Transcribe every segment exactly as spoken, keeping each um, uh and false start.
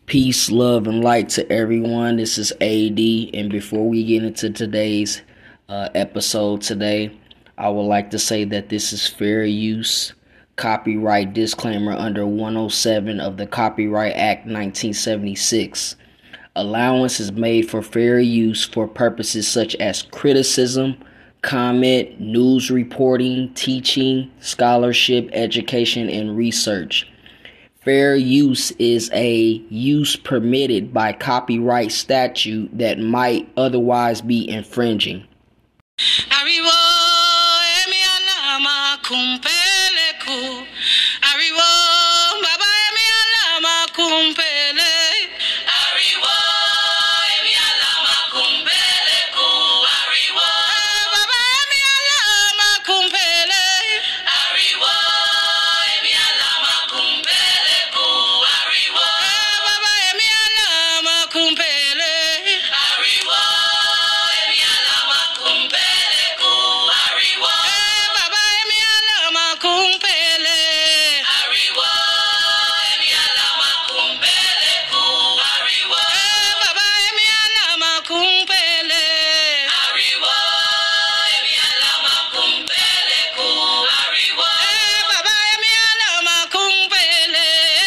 Peace, love, and light to everyone. This is A D, and before we get into today's uh, episode today, I would like to say that this is fair use copyright disclaimer under one oh seven of the Copyright Act nineteen seventy-six. Allowance is made for fair use for purposes such as criticism, comment, news reporting, teaching, scholarship, education, and research. Fair use is a use permitted by copyright statute that might otherwise be infringing. Arrivo, emi alama kumpeleku. Arrivo, baba emi alama kumpele. Arrivo, emi alama kumpeleku. Arrivo, baba emi alama kumpele. Arrivo, emi alama kumpeleku. Arrivo, baba emi alama kumpele. Arrivo, emi alama kumpeleku. Arrivo, baba emi alama kumpele. Arrivo, emi alama kumpeleku. Arrivo, baba emi alama kumpele. Arrivo, emi alama kumpeleku. Arrivo, baba emi alama kumpele.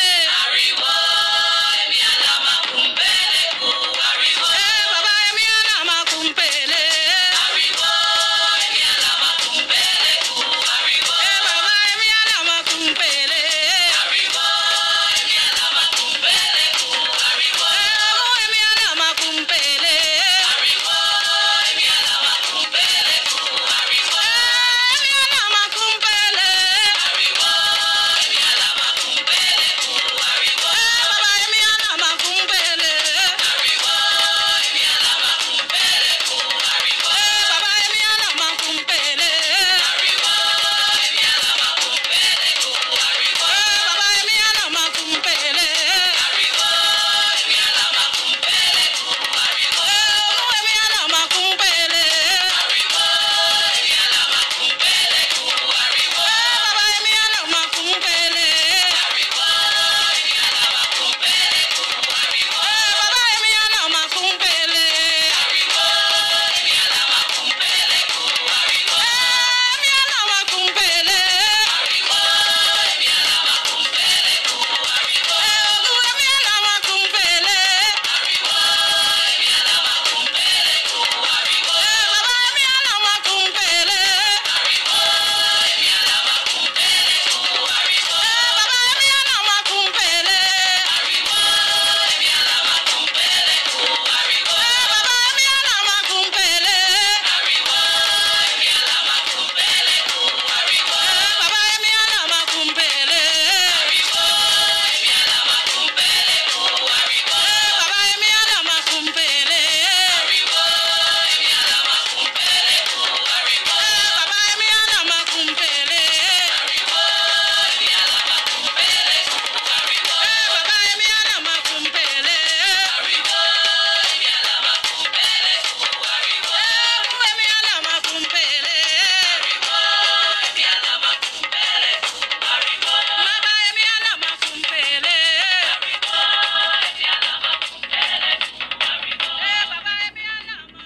Arrivo, emi alama kumpeleku. Arrivo, baba emi alama kumpele. Arrivo, emi alama kumpeleku. Arrivo, baba emi alama kumpele. Arrivo, emi alama kumpeleku. Arrivo, emi alama kumpele. Arrivo, emi alama kumpeleku. Arrivo, emi alama kumpele. Arrivo, emi alama kumpeleku. Arrivo, baba emi alama kumpele. Arrivo, emi alama kumpeleku. Arrivo, baba emi alama kumpele. Arrivo, emi alama kumpeleku. Arrivo, baba emi alama kumpele. Arrivo, emi alama kumpeleku. Arrivo, emi alama kumpele. Arrivo, emi alama kumpeleku. Arrivo, baba emi alama kumpele. Arrivo, emi alama kumpeleku. Arrivo, baba emi alama kumpele. Arrivo, emi alama kumpeleku. Arrivo, emi alama kumpele. Arrivo, emi alama kumpeleku. Arrivo, emi alama kumpele. Arrivo, emi alama kumpeleku. Arrivo, baba emi alama kumpele. Arrivo, emi alama kumpeleku. Arrivo, baba emi alama kumpele. Arrivo, emi alama kumpeleku. Arrivo, baba emi alama kumpele. Arrivo, emi alama kumpeleku. Arrivo, baba emi alama kumpele. Arrivo, emi alama kumpeleku. Arrivo, baba emi alama kumpele. Arrivo, emi alama kumpeleku. Arrivo, baba emi alama kumpele. Arrivo, emi alama kumpeleku. Arrivo, baba emi alama kumpele. Arrivo, emi alama kumpeleku. Arrivo, emi alama kumpele. Arrivo, emi alama kumpeleku. Arrivo, baba emi alama kumpele. Arrivo, emi alama kumpeleku. Arrivo, baba emi alama.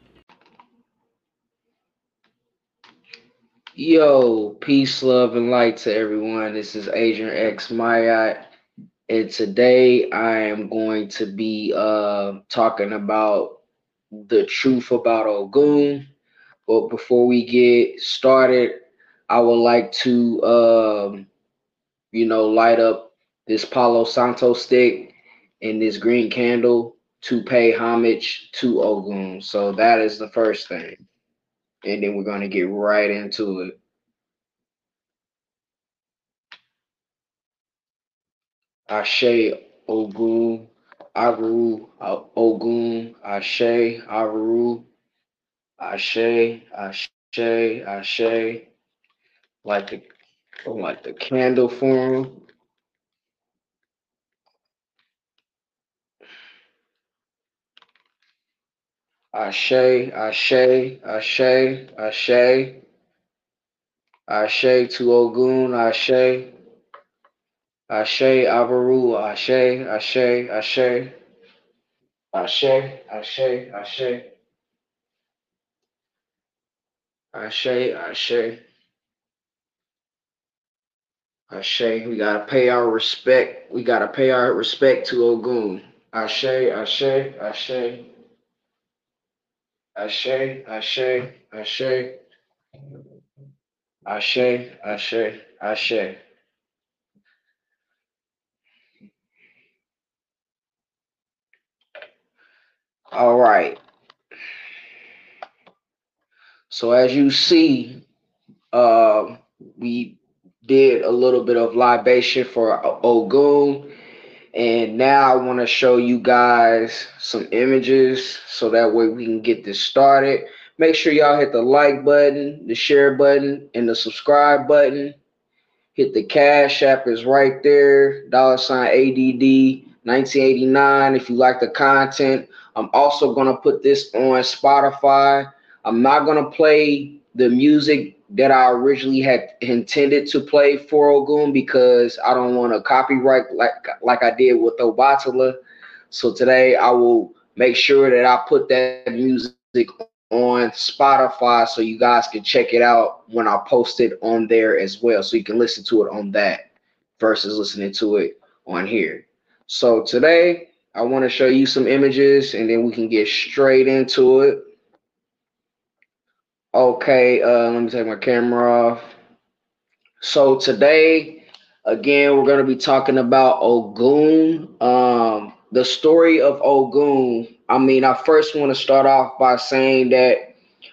Yo, peace, love, and light to everyone. This is Adrian X Mayat, and today I am going to be uh, talking about the truth about Ogun. But before we get started, I would like to, um, you know, light up this Palo Santo stick and this green candle to pay homage to Ogun. So that is the first thing. And then we're going to get right into it. Ashe Ogun, Aru uh, Ogun, Ashe, Aru, Ashe, Ashe, Ashe, like the like the candle form. Ashe, Ashe, Ashe, Ashe, Ashe to Ogun, Ashe. Ashe, Avaru, Ashe, Ashe, Ashe, Ashe, Ashe, Ashe, Ashe, Ashe, Ashe. We gotta pay our respect. We gotta pay our respect to Ogun. Ashe, Ashe, Ashe, Ashe, Ashe, Ashe, Ashe, Ashe, Ashe. All right. So as you see, uh, we did a little bit of libation for Ogun, and now I want to show you guys some images so that way we can get this started. Make sure y'all hit the like button, the share button, and the subscribe button. Hit the Cash App is right there. Dollar sign A D D nineteen eighty-nine if you like the content. I'm also going to put this on Spotify. I'm not going to play the music that I originally had intended to play for Ogun because I don't want to copyright like like I did with Obatala. So today I will make sure that I put that music on Spotify so you guys can check it out when I post it on there as well. So you can listen to it on that versus listening to it on here. So today I want to show you some images and then we can get straight into it. Okay, uh, let me take my camera off. So today, again, we're going to be talking about Ogun. Um, the story of Ogun. I mean, I first want to start off by saying that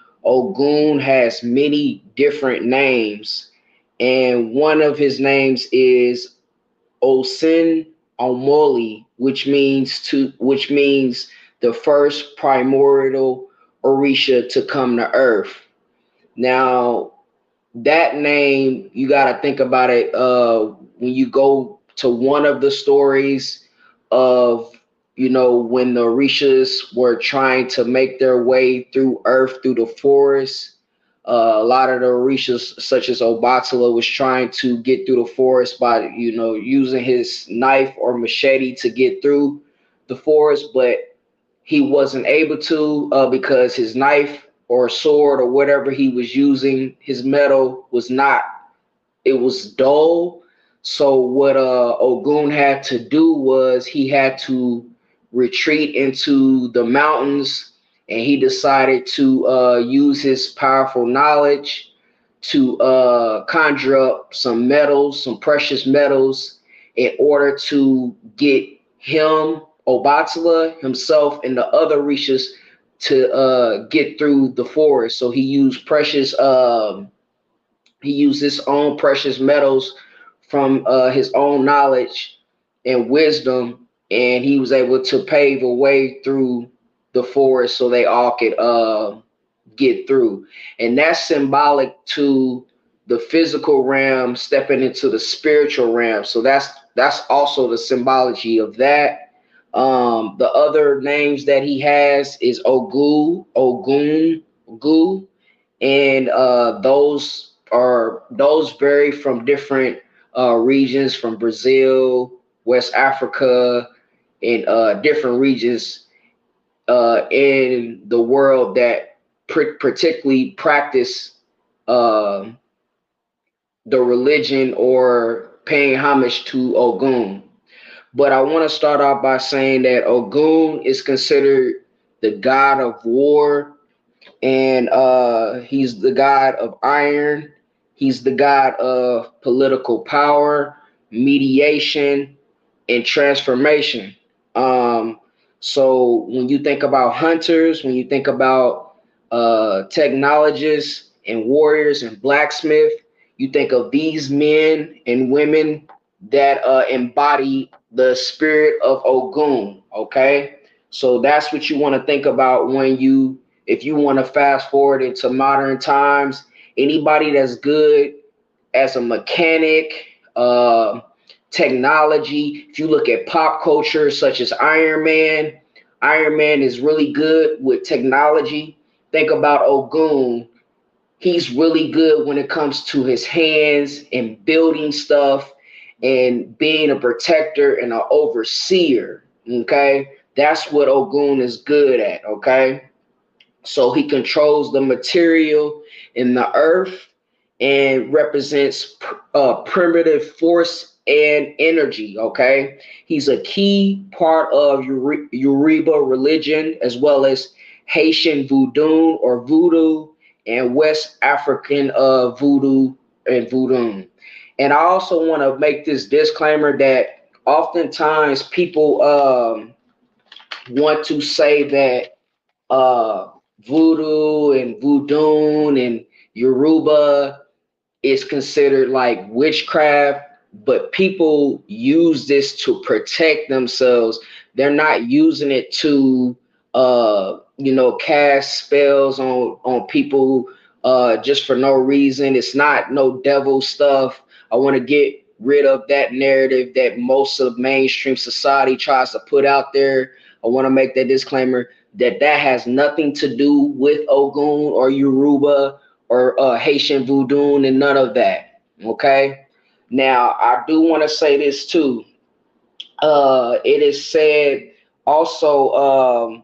Ogun has many different names, and one of his names is Osin Omoli, which means to which means the first primordial Orisha to come to Earth. Now, that name, you got to think about it uh, when you go to one of the stories of, you know, when the Orishas were trying to make their way through Earth, through the forest. Uh, a lot of the Orishas, such as Obatala, was trying to get through the forest by, you know, using his knife or machete to get through the forest, but he wasn't able to uh, because his knife or sword or whatever he was using, his metal was not, it was dull. So what uh, Ogun had to do was he had to retreat into the mountains, and he decided to uh, use his powerful knowledge to uh, conjure up some metals, some precious metals, in order to get him, Obatala himself, and the other Rishas to uh, get through the forest. So he used precious, um, he used his own precious metals from uh, his own knowledge and wisdom, and he was able to pave a way through the forest so they all could uh, get through. And that's symbolic to the physical realm stepping into the spiritual realm. So that's that's also the symbology of that. Um, the other names that he has is Ogu, Ogun, Ogu, and uh, those are those vary from different uh, regions, from Brazil, West Africa, and uh, different regions uh, in the world that pr- particularly practice uh, the religion or paying homage to Ogun. But I want to start off by saying that Ogun is considered the god of war, and uh, he's the god of iron. He's the god of political power, mediation, and transformation. Um, so when you think about hunters, when you think about uh, technologists and warriors and blacksmith, you think of these men and women that uh, embody the spirit of Ogun. Okay, so that's what you want to think about when you, if you want to fast forward into modern times. Anybody that's good as a mechanic, uh, technology. If you look at pop culture, such as Iron Man, Iron Man is really good with technology. Think about Ogun. He's really good when it comes to his hands and building stuff and being a protector and an overseer. Okay, that's what Ogun is good at. Okay, so he controls the material in the earth and represents uh, primitive force and energy. Okay, he's a key part of Yoruba religion as well as Haitian voodoo or voodoo and West African uh, voodoo and voodoo. And I also want to make this disclaimer that oftentimes people um, want to say that uh, voodoo and voodoo and Yoruba is considered like witchcraft, but people use this to protect themselves. They're not using it to, uh, you know, cast spells on on people uh, just for no reason. It's not no devil stuff. I want to get rid of that narrative that most of mainstream society tries to put out there. I want to make that disclaimer that that has nothing to do with Ogun or Yoruba or uh, Haitian voodoo and none of that. Okay. Now, I do want to say this too. Uh, it is said also, um,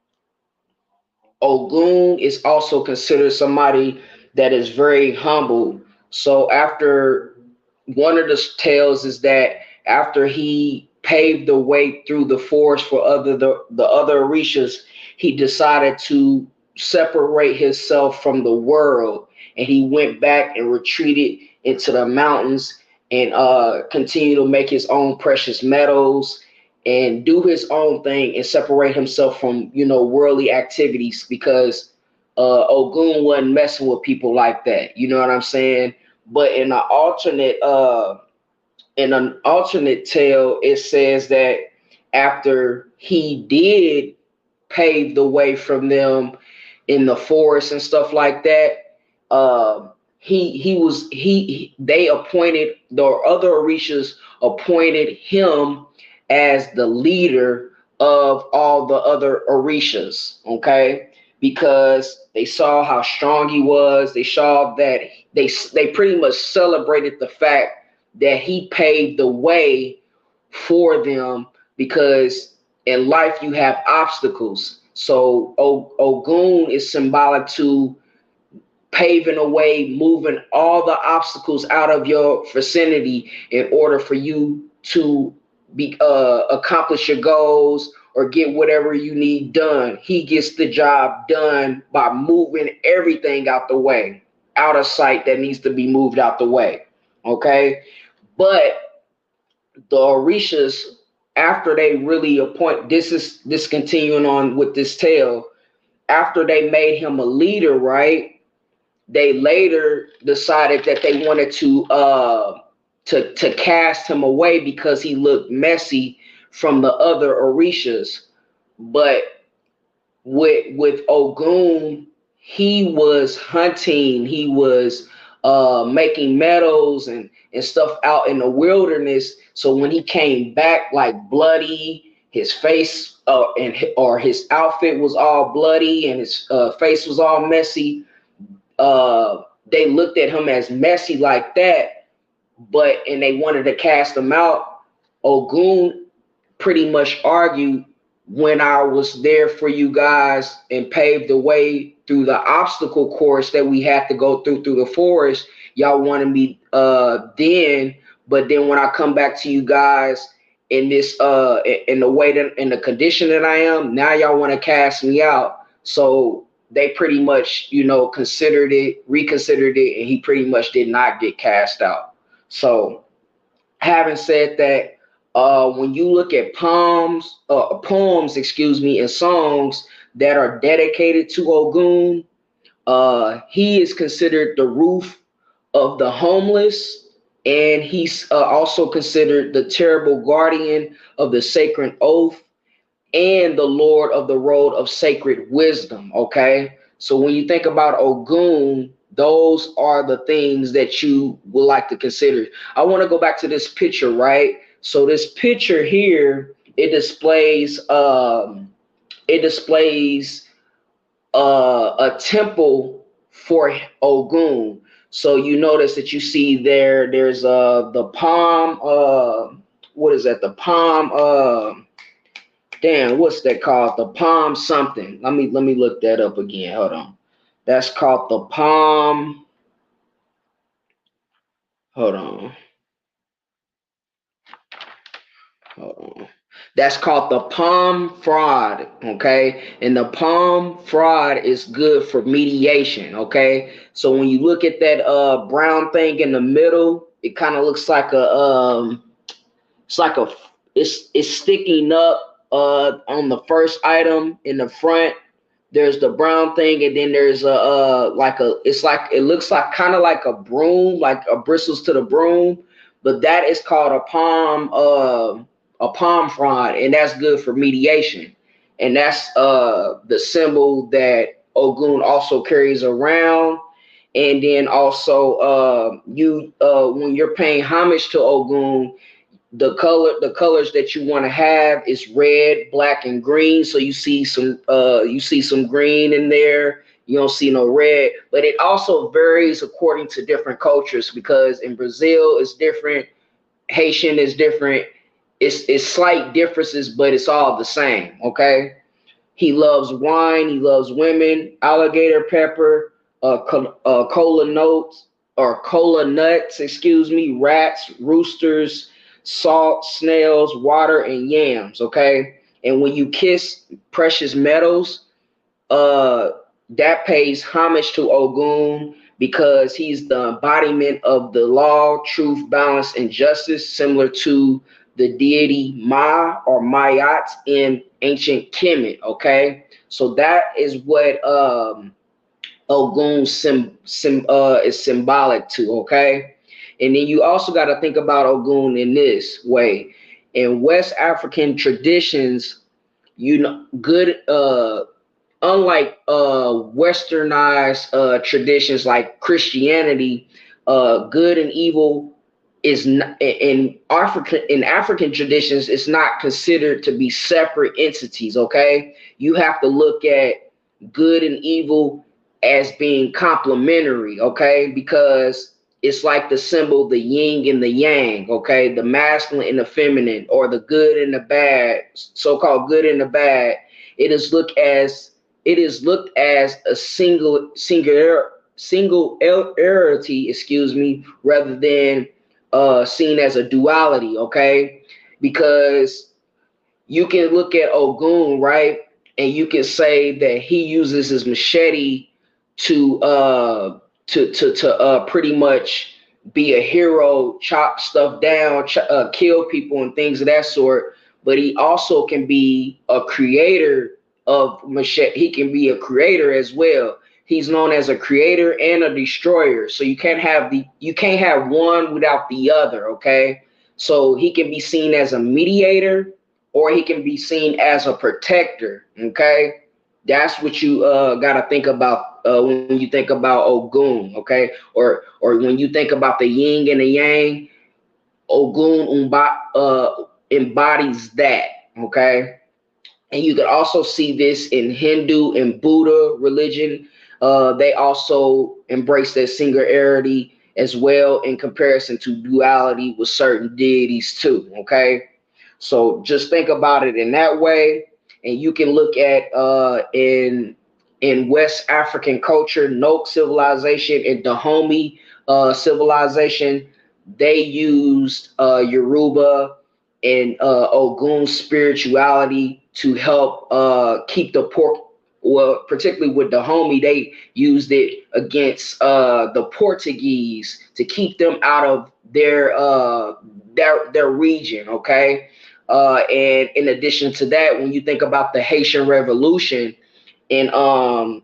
Ogun is also considered somebody that is very humble. So after one of the tales is that after he paved the way through the forest for other the, the other Orishas, he decided to separate himself from the world, and he went back and retreated into the mountains and uh continue to make his own precious metals and do his own thing and separate himself from, you know, worldly activities, because uh Ogun wasn't messing with people like that. You know what I'm saying? But in an alternate uh in an alternate tale, it says that after he did pave the way from them in the forest and stuff like that, uh, he he was he they appointed the other Orishas appointed him as the leader of all the other Orishas. Okay, because they saw how strong he was. They saw that they they pretty much celebrated the fact that he paved the way for them, because in life you have obstacles. So o- Ogun is symbolic to paving a way, moving all the obstacles out of your vicinity in order for you to be uh, accomplish your goals or get whatever you need done. He gets the job done by moving everything out the way, out of sight that needs to be moved out the way. Okay, but the Orishas, after they really appoint, this is this continuing on with this tale, after they made him a leader, right? They later decided that they wanted to uh to to cast him away because he looked messy from the other Orishas. But with with Ogun, he was hunting, he was uh making metals and and stuff out in the wilderness. So when he came back like bloody, his face uh and or his outfit was all bloody and his uh, face was all messy, uh they looked at him as messy like that, but and they wanted to cast him out. Ogun pretty much argued, when I was there for you guys and paved the way through the obstacle course that we had to go through through the forest, y'all wanted me uh then, but then when I come back to you guys in this uh in the way that in the condition that I am, now y'all want to cast me out. So they pretty much, you know, considered it, reconsidered it, and he pretty much did not get cast out. So having said that, uh, when you look at poems, uh, poems, excuse me, and songs that are dedicated to Ogun, uh, he is considered the roof of the homeless, and he's uh, also considered the terrible guardian of the sacred oath and the Lord of the road of sacred wisdom. Okay, so when you think about Ogun, those are the things that you would like to consider. I want to go back to this picture, right? So this picture here, it displays um it displays uh a temple for Ogun. So you notice that you see there, there's uh the palm, uh, what is that? The palm, uh, damn, what's that called? The palm something. Let me let me look that up again. Hold on. That's called the palm. Hold on. Hold on. That's called the palm frond, okay? And the palm frond is good for mediation, okay? So when you look at that uh brown thing in the middle, it kind of looks like a um it's like a it's it's sticking up uh on the first item in the front. There's the brown thing, and then there's a uh like a it's like it looks like kind of like a broom, like a bristles to the broom, but that is called a palm uh a palm frond, and that's good for mediation. And that's uh the symbol that Ogun also carries around. And then also uh you uh when you're paying homage to Ogun, the color the colors that you want to have is red, black, and green. So you see some uh you see some green in there. You don't see no red, but it also varies according to different cultures, because in Brazil it's different, Haitian is different. It's it's slight differences, but it's all the same. Okay. He loves wine. He loves women. Alligator pepper, uh, co- uh cola notes or cola nuts. Excuse me. Rats, roosters, salt, snails, water, and yams. Okay. And when you kiss precious metals, uh, that pays homage to Ogun, because he's the embodiment of the law, truth, balance, and justice, similar to the deity Ma or Mayat in ancient Kemet. Okay, so that is what um, Ogun sim, sim, uh, is symbolic to. Okay, and then you also got to think about Ogun in this way. In West African traditions, you know, good. Uh, unlike uh westernized uh traditions like Christianity, uh good and evil is not in African in African traditions, it's not considered to be separate entities. Okay, you have to look at good and evil as being complementary, okay, because it's like the symbol, the yin and the yang, okay, the masculine and the feminine, or the good and the bad, so-called good and the bad. It is looked as it is looked as a single singular singularity, excuse me, rather than uh seen as a duality, okay? Because you can look at Ogun, right? And you can say that he uses his machete to uh to to to uh pretty much be a hero, chop stuff down, ch- uh, kill people and things of that sort. But he also can be a creator of machete. He can be a creator as well. He's known as a creator and a destroyer. So you can't have the you can't have one without the other. Okay, so he can be seen as a mediator, or he can be seen as a protector. Okay, that's what you uh, got to think about uh, when you think about Ogun. Okay, or or when you think about the yin and the yang, Ogun umba, uh, embodies that. Okay, and you can also see this in Hindu and Buddha religion. Uh, they also embrace that singularity as well, in comparison to duality with certain deities too. Okay, so just think about it in that way, and you can look at uh, in in West African culture, Nok civilization and Dahomey uh, civilization. They used uh, Yoruba and uh, Ogun spirituality to help uh, keep the pork. Well, particularly with Dahomey, they used it against uh, the Portuguese to keep them out of their uh, their their region. Okay, uh, and in addition to that, when you think about the Haitian Revolution, and um,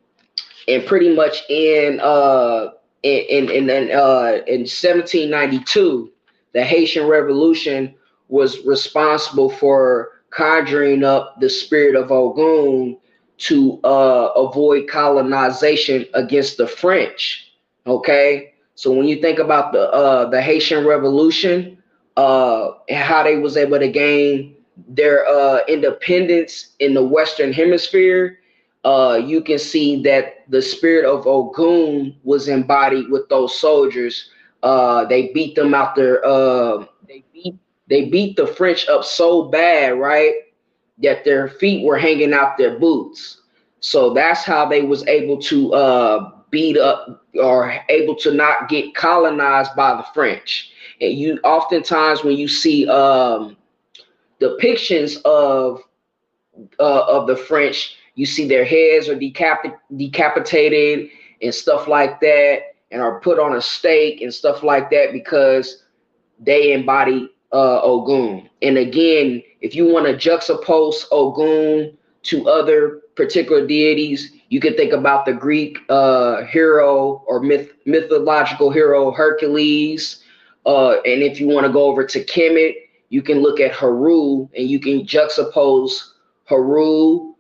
and pretty much in uh in in in, uh in seventeen ninety-two, the Haitian Revolution was responsible for conjuring up the spirit of Ogun to uh avoid colonization against the French. Okay, so when you think about the uh the Haitian Revolution, uh and how they was able to gain their uh independence in the Western Hemisphere, uh, you can see that the spirit of Ogun was embodied with those soldiers. Uh, they beat them out their. Uh, they beat they beat the French up so bad, right, that their feet were hanging out their boots. So that's how they was able to uh, beat up or able to not get colonized by the French. And you oftentimes when you see um, depictions of uh, of the French, you see their heads are decap- decapitated and stuff like that, and are put on a stake and stuff like that because they embody uh, Ogun. And again, if you want to juxtapose Ogun to other particular deities, you can think about the Greek uh, hero or myth- mythological hero Hercules. Uh, and if you want to go over to Kemet, you can look at Heru and you can juxtapose Heru,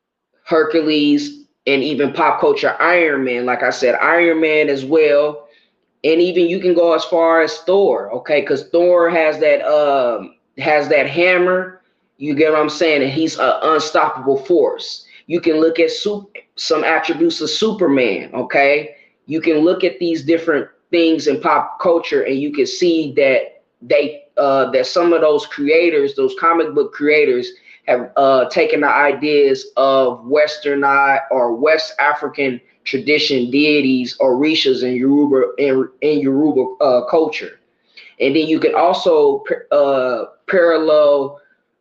Hercules, and even pop culture Iron Man. Like I said, Iron Man as well. And even you can go as far as Thor, okay? Because Thor has that um has that hammer. You get what I'm saying? And he's an unstoppable force. You can look at super, some attributes of Superman, okay? You can look at these different things in pop culture, and you can see that they uh, that some of those creators, those comic book creators, have uh, taken the ideas of Westernized or West African tradition deities or rishas in Yoruba in, in Yoruba uh, culture. And then you can also uh, parallel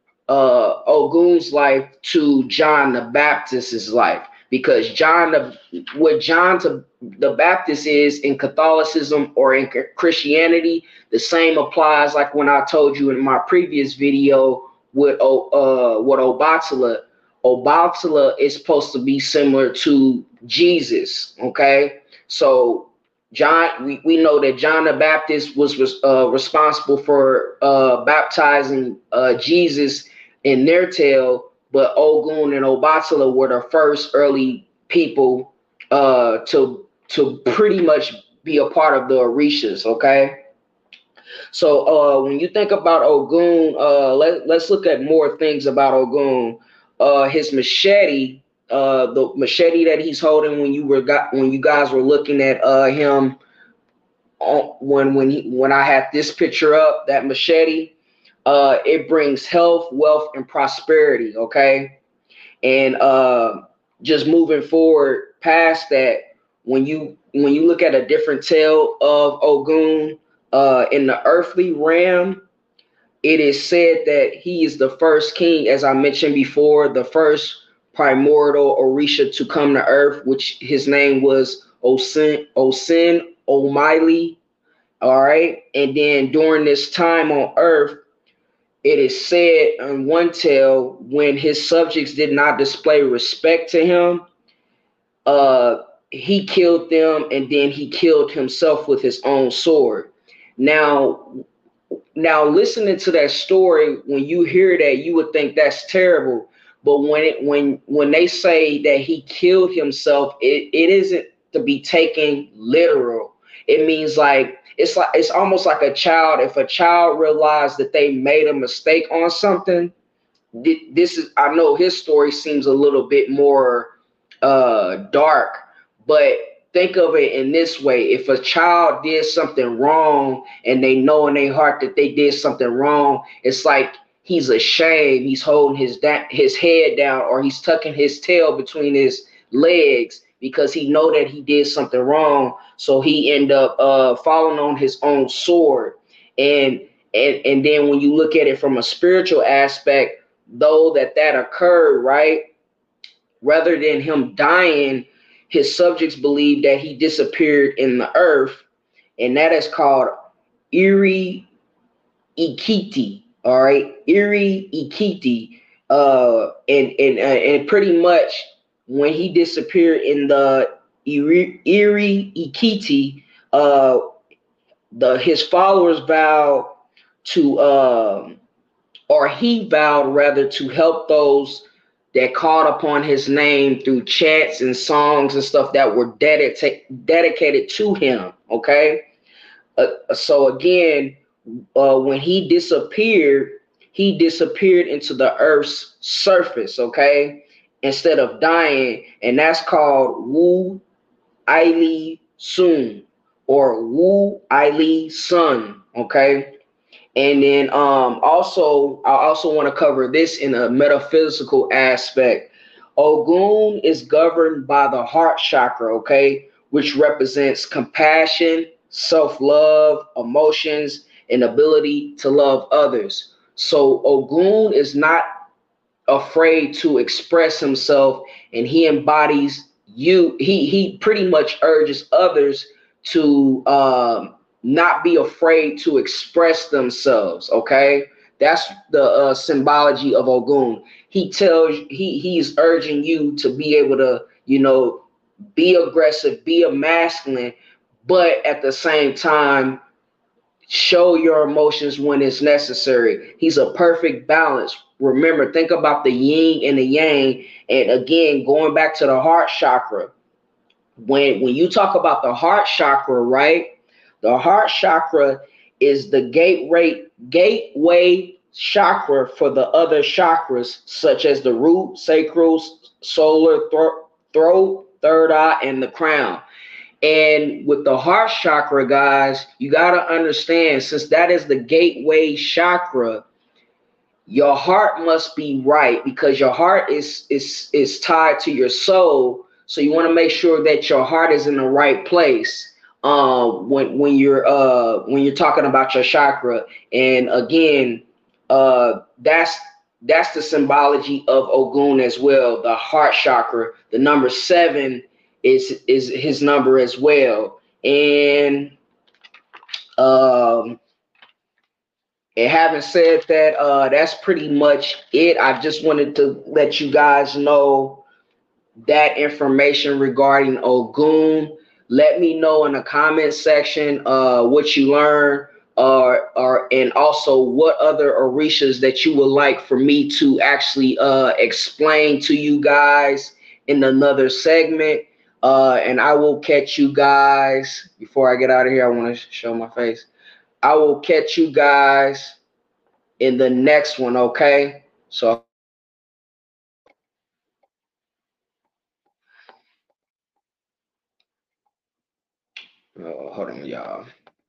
uh, Ogun's life to John the Baptist's life, because John the what John the, the Baptist is in Catholicism or in Christianity, the same applies like when I told you in my previous video with uh what Obatala. Obatala is supposed to be similar to Jesus. Okay, so John, we, we know that John the Baptist was uh, responsible for uh, baptizing uh, Jesus in their tale, but Ogun and Obatala were the first early people uh, to to pretty much be a part of the Orishas. Okay. So uh, when you think about Ogun, uh, let, let's look at more things about Ogun. Uh, his machete, uh, the machete that he's holding when you were got when you guys were looking at uh, him on, when when he, when I had this picture up, that machete, uh, it brings health, wealth, and prosperity. Okay, and uh, just moving forward past that, when you when you look at a different tale of Ogun uh, in the earthly realm, it is said that he is the first king, as I mentioned before, the first primordial Orisha to come to earth, which his name was Osin Osin Omili. All right, and then during this time on earth, it is said in one tale, when his subjects did not display respect to him, uh, he killed them, and then he killed himself with his own sword. Now, now listening to that story, when you hear that, you would think that's terrible. But when it when when they say that he killed himself, it, it isn't to be taken literal. It means like it's like it's almost like a child. If a child realized that they made a mistake on something, this is I know his story seems a little bit more uh, dark, but think of it in this way: if a child did something wrong and they know in their heart that they did something wrong, it's like he's ashamed. He's holding his da- his head down, or he's tucking his tail between his legs because he know that he did something wrong. So he end up uh, falling on his own sword. And and and then when you look at it from a spiritual aspect, though that that occurred, right? Rather than him dying, his subjects believe that he disappeared in the earth, and that is called Iri Ikiti. All right, Iri Ikiti, uh, and and uh, and pretty much when he disappeared in the Iri, Iri Ikiti, uh, the his followers vowed to, um, or he vowed rather, to help those that called upon his name through chants and songs and stuff that were dedicated dedicated to him. Okay, uh, so again, uh, when he disappeared, he disappeared into the earth's surface. Okay, instead of dying, and that's called Wu Aili Sun or Wu Aili Sun. Okay. And then um, also, I also want to cover this in a metaphysical aspect. Ogun is governed by the heart chakra, okay, which represents compassion, self-love, emotions, and ability to love others. So Ogun is not afraid to express himself, and he embodies you. He he pretty much urges others to um, not be afraid to express themselves. Okay, that's the uh, symbology of Ogun. He tells he he's urging you to be able to, you know, be aggressive, be a masculine, but at the same time show your emotions when it's necessary. He's a perfect balance. Remember, think about the yin and the yang. And again, going back to the heart chakra. When when you talk about the heart chakra, right? The heart chakra is the gateway gateway chakra for the other chakras, such as the root, sacral, solar, thro- throat, third eye, and the crown. And with the heart chakra, guys, you got to understand, since that is the gateway chakra, your heart must be right, because your heart is is is tied to your soul. So you want to make sure that your heart is in the right place uh, when when you're uh, when you're talking about your chakra. And again, uh, that's that's the symbology of Ogun as well. The heart chakra, the number seven is is his number as well. And um, and having said that, uh, that's pretty much it. I just wanted to let you guys know that information regarding Ogun. Let me know in the comment section uh, what you learned, or uh, or and also what other orishas that you would like for me to actually uh, explain to you guys in another segment. Uh, and I will catch you guys before I get out of here. I want to show my face. I will catch you guys in the next one, okay? So uh, hold on, y'all.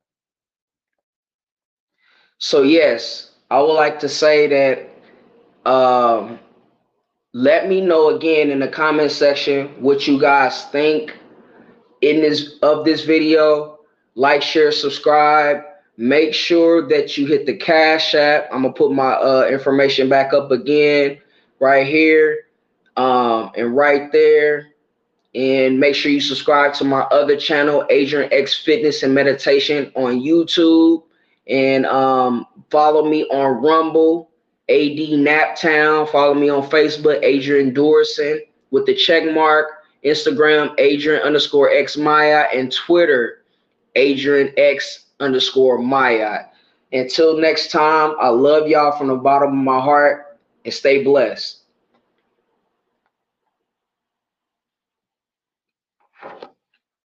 So yes, I would like to say that um, let me know again in the comment section what you guys think in this of this video. Like, share, subscribe. Make sure that you hit the Cash App. I'm gonna put my uh, information back up again right here um, and right there. And make sure you subscribe to my other channel, Adrian X Fitness and Meditation on YouTube. And um, follow me on Rumble, A D Naptown. Follow me on Facebook, Adrian Dorson with the check mark. Instagram, Adrian underscore X Maya. And Twitter, Adrian X underscore Maya. Until next time, I love y'all from the bottom of my heart, and stay blessed.